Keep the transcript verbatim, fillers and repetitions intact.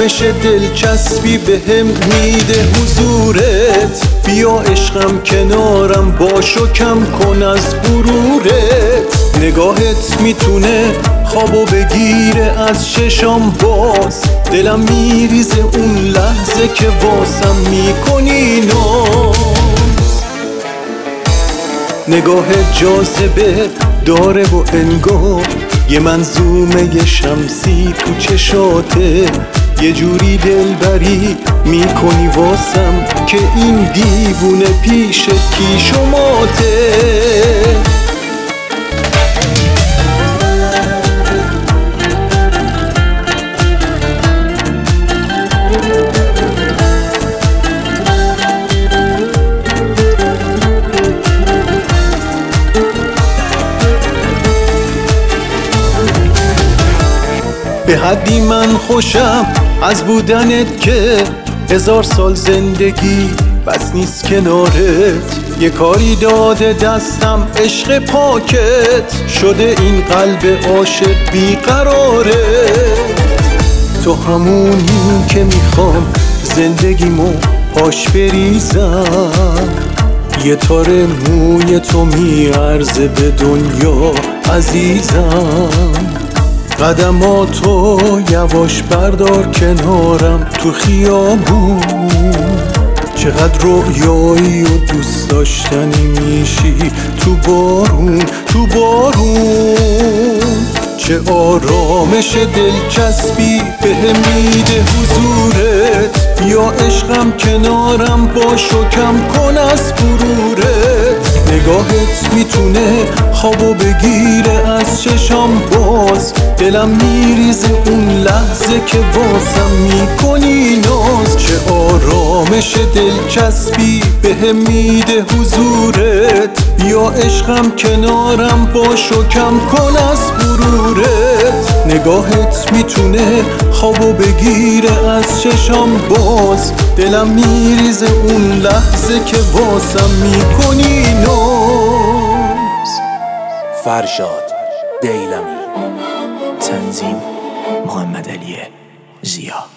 آرامش دلچسبی بهم میده حضورت. بیا عشقم کنارم باش و کم کن از غرورت. نگاهت میتونه خوابو بگیره از چشام باز. دلم میریزه اون لحظه که واسم میکنی ناز. نگاه جاذبه داره و انگار یه منظومه شمسی تو چشاته. یه جوری دلبری میکنی واسم که این دیوونه پیش کیش و ماته. به حدی من خوشم از بودنت که هزار سال زندگی بس نیست کنارت. یه کاری داده دستم عشق پاکت شده این قلب عاشق بیقراره. تو همونی که میخوام زندگیمو پاش بریزم. یه تار موی تو میارزه به دنیا عزیزم. قدماتو یواش بردار کنارم تو خیابون. چقدر رویایی و دوست داشتنی میشی تو بارون تو بارون. چه آرامش دلچسبی بهم میده حضورت. بیا عشقم کنارم باش و کم کن از غرورت. نگاهت میتونه خوابو بگیره از چشام باز. دلم میریزه اون لحظه که واسم میکنی ناز. چه آرامش دلچسبی بهم میده حضورت. بیا عشقم کنارم باش و کم کن از غرورت. نگاهت میتونه خوابو بگیره از چشام باز. دلم میریزه اون لحظه که واسم میکنی ناز. فرشاد دیلمی، تنظیم محمد علی زیا.